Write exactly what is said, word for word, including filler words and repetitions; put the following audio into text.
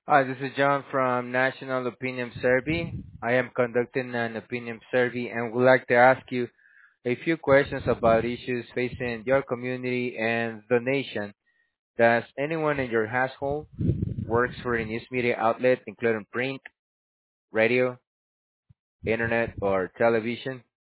Hi, this is John from National Opinion Survey. I am conducting an opinion survey and would like to ask you a few questions about issues facing your community and the nation. Does anyone in your household works for a news media outlet, including print, radio, internet, or television?